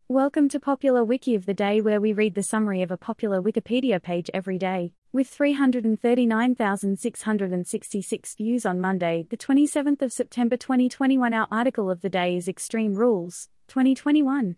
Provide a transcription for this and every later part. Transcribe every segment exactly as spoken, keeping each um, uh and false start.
Welcome to Popular Wiki of the Day, where we read the summary of a popular Wikipedia page every day. With three hundred thirty-nine thousand six hundred sixty-six views on Monday, the twenty-seventh of September twenty twenty-one, our article of the day is Extreme Rules, twenty twenty-one.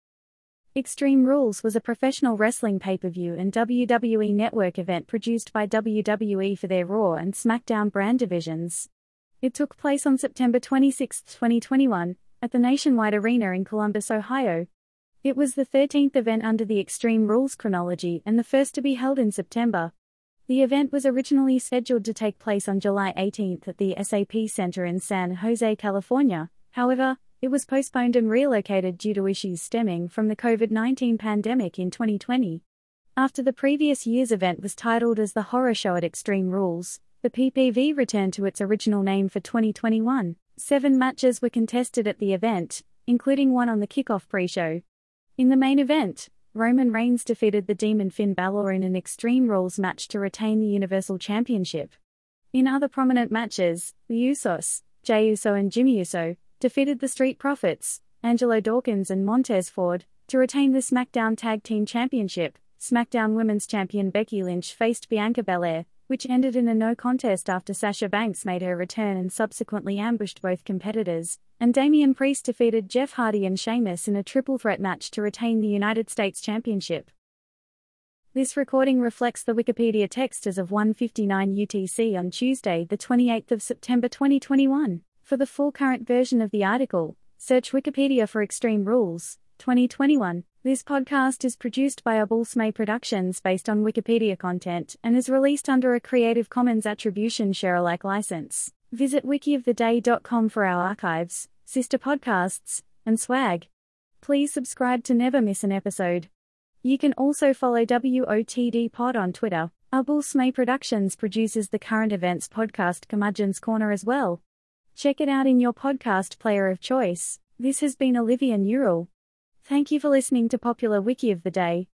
Extreme Rules was a professional wrestling pay-per-view and W W E Network event produced by W W E for their Raw and SmackDown brand divisions. It took place on September twenty-sixth, twenty twenty-one, at the Nationwide Arena in Columbus, Ohio. It was the thirteenth event under the Extreme Rules chronology and the first to be held in September. The event was originally scheduled to take place on July eighteenth at the S A P Center in San Jose, California. However, it was postponed and relocated due to issues stemming from the COVID nineteen pandemic in twenty twenty. After the previous year's event was titled as the Horror Show at Extreme Rules, the P P V returned to its original name for twenty twenty-one. Seven matches were contested at the event, including one on the kickoff pre-show. In the main event, Roman Reigns defeated the Demon Finn Balor in an Extreme Rules match to retain the Universal Championship. In other prominent matches, the Usos, Jey Uso and Jimmy Uso, defeated the Street Profits, Angelo Dawkins and Montez Ford, to retain the SmackDown Tag Team Championship. SmackDown Women's Champion Becky Lynch faced Bianca Belair, which ended in a no contest after Sasha Banks made her return and subsequently ambushed both competitors, and Damian Priest defeated Jeff Hardy and Sheamus in a triple threat match to retain the United States Championship. This recording reflects the Wikipedia text as of one fifty-nine U T C on Tuesday, the twenty-eighth of September twenty twenty-one. For the full current version of the article, search Wikipedia for Extreme Rules, twenty twenty-one. This podcast is produced by Abulsmay Productions based on Wikipedia content and is released under a Creative Commons Attribution Share-alike license. Visit wiki of the day dot com for our archives, sister podcasts, and swag. Please subscribe to never miss an episode. You can also follow W O T D Pod on Twitter. Abulsmay Productions produces the current events podcast Curmudgeon's Corner as well. Check it out in your podcast player of choice. This has been Olivia Newell. Thank you for listening to Popular Wiki of the Day.